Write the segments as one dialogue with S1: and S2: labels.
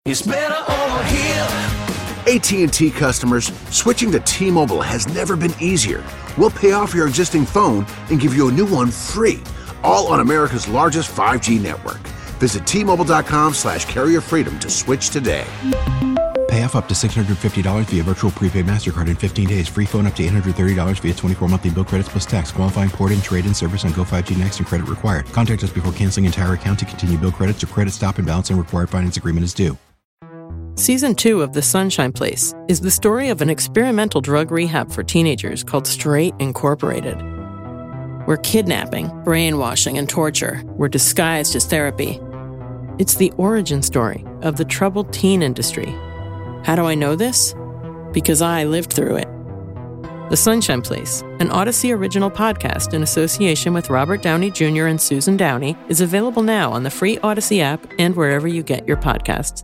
S1: It's better over here.
S2: AT&T customers, switching to T-Mobile has never been easier. We'll pay off your existing phone and give you a new one free, all on America's largest 5G network. Visit T-Mobile.com/carrier freedom to switch today.
S3: Pay off up to $650 via virtual prepaid MasterCard in 15 days. Free phone up to $830 via 24 monthly bill credits plus tax. Qualifying port and trade-in service on Go 5G Next and credit required. Contact us before canceling entire account to continue bill credits or credit stop and balance and required finance agreement is due.
S4: Season 2 of The Sunshine Place is the story of an experimental drug rehab for teenagers called Straight Incorporated, where kidnapping, brainwashing, and torture were disguised as therapy. It's the origin story of the troubled teen industry. How do I know this? Because I lived through it. The Sunshine Place, an Odyssey original podcast in association with Robert Downey Jr. and Susan Downey, is available now on the free Odyssey app and wherever you get your podcasts.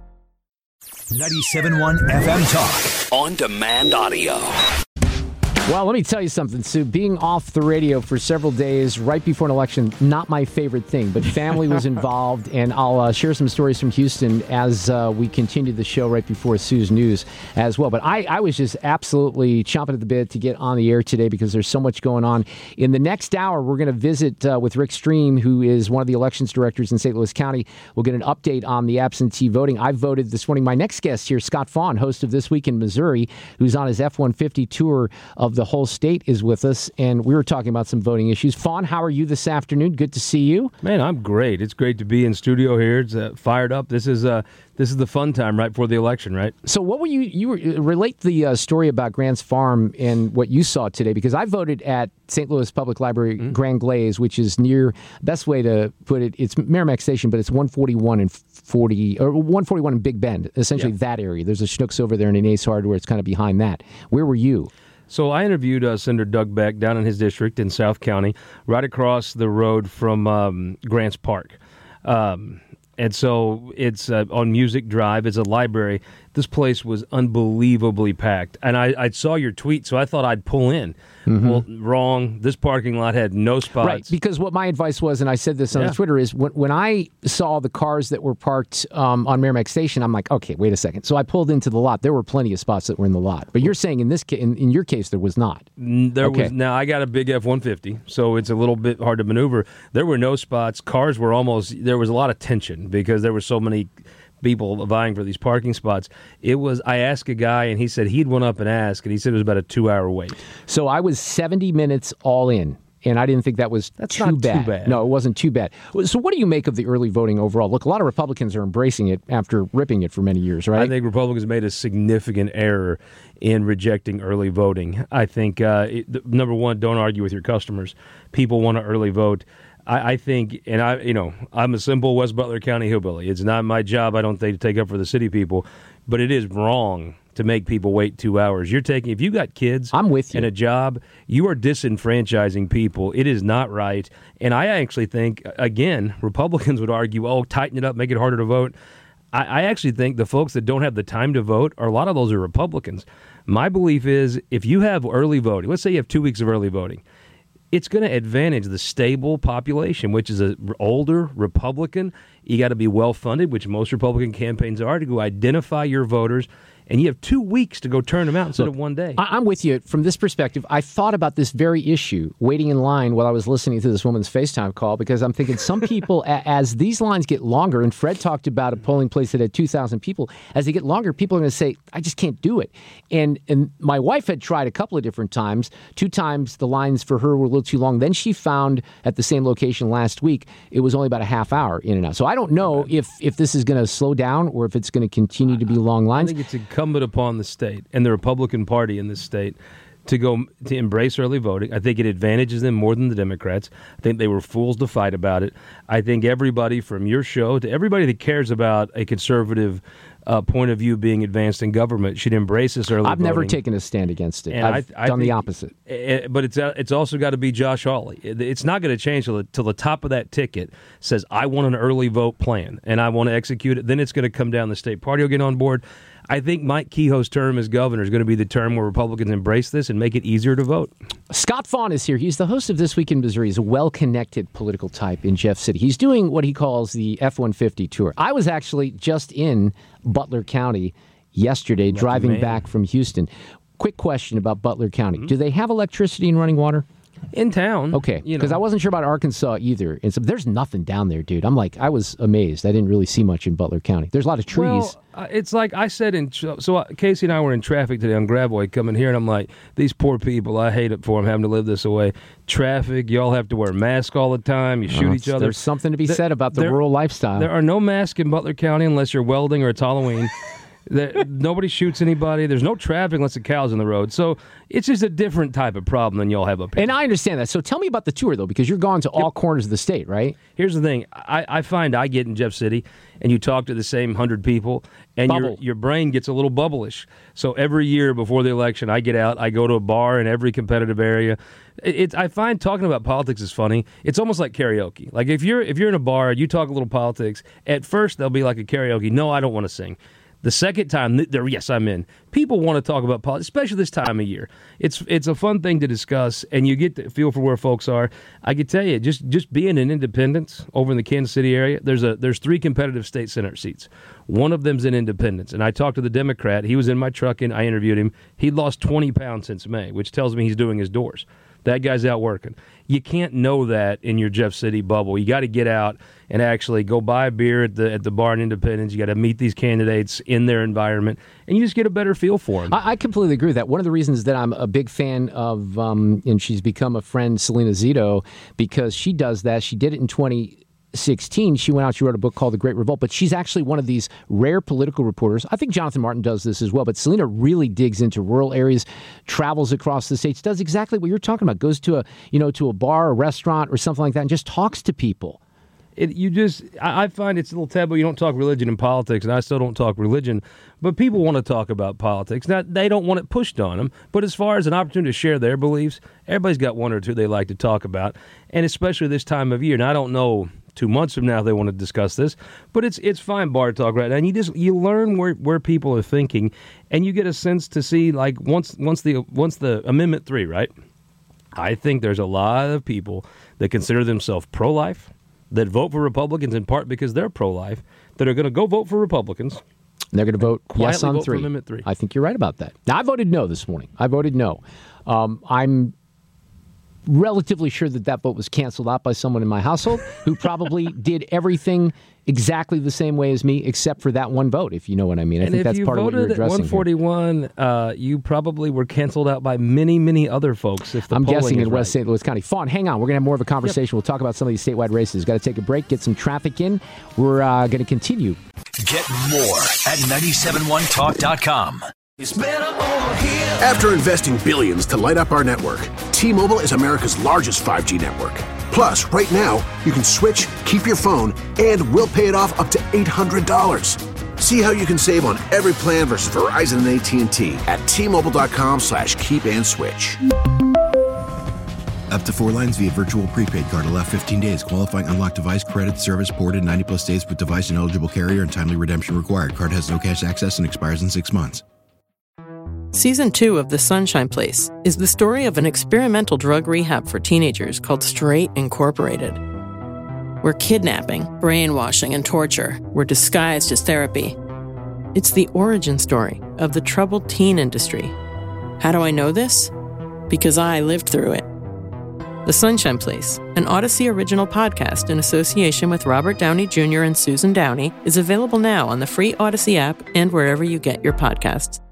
S5: 97.1 FM Talk.
S1: On demand audio.
S6: Well, let me tell you something, Sue. Being off the radio for several days right before an election, not my favorite thing, but family was involved, and I'll share some stories from Houston as we continue the show right before Sue's news as well. But I was just absolutely chomping at the bit to get on the air today because there's so much going on. In the next hour, we're going to visit with Rick Stream, who is one of the elections directors in St. Louis County. We'll get an update on the absentee voting. I voted this morning. My next guest here, Scott Fawn, host of This Week in Missouri, who's on his F-150 tour of the whole state, is with us, and we were talking about some voting issues. Fawn, how are you this afternoon? Good to see you.
S7: Man, I'm great. It's great to be in studio here. It's fired up. This is the fun time right before the election, right?
S6: So what were relate the story about Grant's Farm and what you saw today, because I voted at St. Louis Public Library Grand Glaze, which is near, best way to put it, it's Merrimack Station, but it's 141 and 141 in Big Bend, essentially that area. There's a Schnucks over there and an Ace Hardware. It's kind of behind that. Where were you?
S7: So I interviewed Senator Doug Beck down in his district in South County, right across the road from Grants Park. And so it's on Music Drive. It's a library. This place was unbelievably packed. And I saw your tweet, so I thought I'd pull in. Well, wrong. This parking lot had no spots.
S6: Right, because what my advice was, and I said this on Twitter, is when I saw the cars that were parked on Merrimack Station, I'm like, okay, wait a second. So I pulled into the lot. There were plenty of spots that were in the lot. But you're saying in this in your case, there was not.
S7: There was. Now, I got a big F-150, so it's a little bit hard to maneuver. There were no spots. Cars were there was a lot of tension because there were so many people vying for these parking spots. I asked a guy, and he said he'd went up and asked, and he said it was about a 2-hour wait.
S6: So I was 70 minutes all in, and I didn't think that's too bad. No, it wasn't too bad. So what do you make of the early voting overall? Look, a lot of Republicans are embracing it after ripping it for many years, right?
S7: I think Republicans made a significant error in rejecting early voting. I think, number one, don't argue with your customers. People want to early vote. I think, and I'm a simple West Butler County hillbilly. It's not my job, I don't think, to take up for the city people, but it is wrong to make people wait 2 hours. If you got kids
S6: I'm with you.
S7: and a job, you are disenfranchising people. It is not right. And I actually think, again, Republicans would argue, tighten it up, make it harder to vote. I actually think the folks that don't have the time to vote, a lot of those are Republicans. My belief is if you have early voting, let's say you have 2 weeks of early voting, it's going to advantage the stable population, which is an older Republican. You got to be well-funded, which most Republican campaigns are, to go identify your voters. And you have 2 weeks to go turn them out instead of one day.
S6: I'm with you. From this perspective, I thought about this very issue, waiting in line while I was listening to this woman's FaceTime call, because I'm thinking some people, as these lines get longer, and Fred talked about a polling place that had 2,000 people, as they get longer, people are going to say, I just can't do it. And my wife had tried a couple of different times. 2 times the lines for her were a little too long. Then she found at the same location last week, it was only about a half hour in and out. So I don't know if this is going to slow down or if it's going to continue to be long lines.
S7: I think it's incumbent upon the state and the Republican Party in this state to embrace early voting. I think it advantages them more than the Democrats. I think they were fools to fight about it. I think everybody from your show to everybody that cares about a conservative point of view being advanced in government should embrace this early voting.
S6: I've never taken a stand against it.
S7: And
S6: I've done the opposite.
S7: But it's also got to be Josh Hawley. It's not going to change till the top of that ticket says, I want an early vote plan, and I want to execute it. Then it's going to come down. The state party will get on board. I think Mike Kehoe's term as governor is going to be the term where Republicans embrace this and make it easier to vote.
S6: Scott Fawn is here. He's the host of This Week in Missouri. He's a well-connected political type in Jeff City. He's doing what he calls the F-150 tour. I was actually just in Butler County yesterday,
S7: Lucky
S6: driving
S7: man.
S6: back from Houston. Quick question about Butler County. Do they have electricity and running water?
S7: In town.
S6: Okay, because I wasn't sure about Arkansas either. And so there's nothing down there, dude. I was amazed. I didn't really see much in Butler County. There's a lot of trees.
S7: Well, it's like I said Casey and I were in traffic today on Gravois coming here, and I'm like, these poor people, I hate it for them having to live this way. Traffic, y'all have to wear masks all the time. You shoot each other.
S6: There's something to be said about the rural lifestyle.
S7: There are no masks in Butler County unless you're welding or it's Halloween. Nobody shoots anybody. There's no traffic unless the cow's on the road. So it's just a different type of problem than y'all have up here.
S6: And I understand that. So tell me about the tour, though, because you're gone to all corners of the state, right?
S7: Here's the thing. I find I get in Jeff City, and you talk to the same 100 people, and your brain gets a little bubblish. So every year before the election, I get out. I go to a bar in every competitive area. I find talking about politics is funny. It's almost like karaoke. Like if you're in a bar, you talk a little politics, at first they'll be like a karaoke. No, I don't want to sing. The second time, yes, I'm in. People want to talk about politics, especially this time of year. It's a fun thing to discuss, and you get to feel for where folks are. I can tell you, just being in Independence over in the Kansas City area, there's 3 competitive state senate seats. One of them's in Independence, and I talked to the Democrat. He was in my truck, and I interviewed him. He lost 20 pounds since May, which tells me he's doing his doors. That guy's out working. You can't know that in your Jeff City bubble. You got to get out and actually go buy a beer at the bar in Independence. You got to meet these candidates in their environment, and you just get a better feel for them.
S6: I completely agree with that. One of the reasons that I'm a big fan of, and she's become a friend, Selena Zito, because she does that. She did it in 2016. She went out, she wrote a book called The Great Revolt, but she's actually one of these rare political reporters. I think Jonathan Martin does this as well, but Selena really digs into rural areas, travels across the states, does exactly what you're talking about, goes to a bar, a restaurant, or something like that, and just talks to people.
S7: I find it's a little taboo. You don't talk religion and politics, and I still don't talk religion, but people want to talk about politics. Now, they don't want it pushed on them, but as far as an opportunity to share their beliefs, everybody's got one or two they like to talk about, and especially this time of year. Now, I don't know 2 months from now if they want to discuss this, but it's fine bar talk right now, and you learn where people are thinking, and you get a sense to see, like, once the Amendment 3, right? I think there's a lot of people that consider themselves pro-life, that vote for Republicans in part because they're pro-life, that are going to go vote for Republicans.
S6: They're going to vote yes on
S7: vote
S6: 3.
S7: For Amendment 3.
S6: I think you're right about that. Now, I voted no this morning. I voted no. I'm relatively sure that vote was canceled out by someone in my household who probably did everything exactly the same way as me, except for that one vote, if you know what I mean. I think that's part of what you're addressing.
S7: If you voted at 141, you probably were canceled out by many, many other folks. If the
S6: I'm guessing in
S7: right.
S6: West St. Louis County. Fawn, hang on. We're going to have more of a conversation. We'll talk about some of these statewide races. Got to take a break, get some traffic in. We're going to continue.
S5: Get more at 971talk.com.
S1: It's better over here.
S2: After investing billions to light up our network, T-Mobile is America's largest 5G network. Plus, right now, you can switch, keep your phone, and we'll pay it off up to $800. See how you can save on every plan versus Verizon and AT&T at T-Mobile.com/keep-and-switch.
S3: Up to 4 lines via virtual prepaid card. Allow 15 days. Qualifying unlocked device credit service ported 90-plus days with device and eligible carrier and timely redemption required. Card has no cash access and expires in 6 months.
S4: Season 2 of The Sunshine Place is the story of an experimental drug rehab for teenagers called Straight Incorporated, where kidnapping, brainwashing, and torture were disguised as therapy. It's the origin story of the troubled teen industry. How do I know this? Because I lived through it. The Sunshine Place, an Odyssey original podcast in association with Robert Downey Jr. and Susan Downey, is available now on the free Odyssey app and wherever you get your podcasts.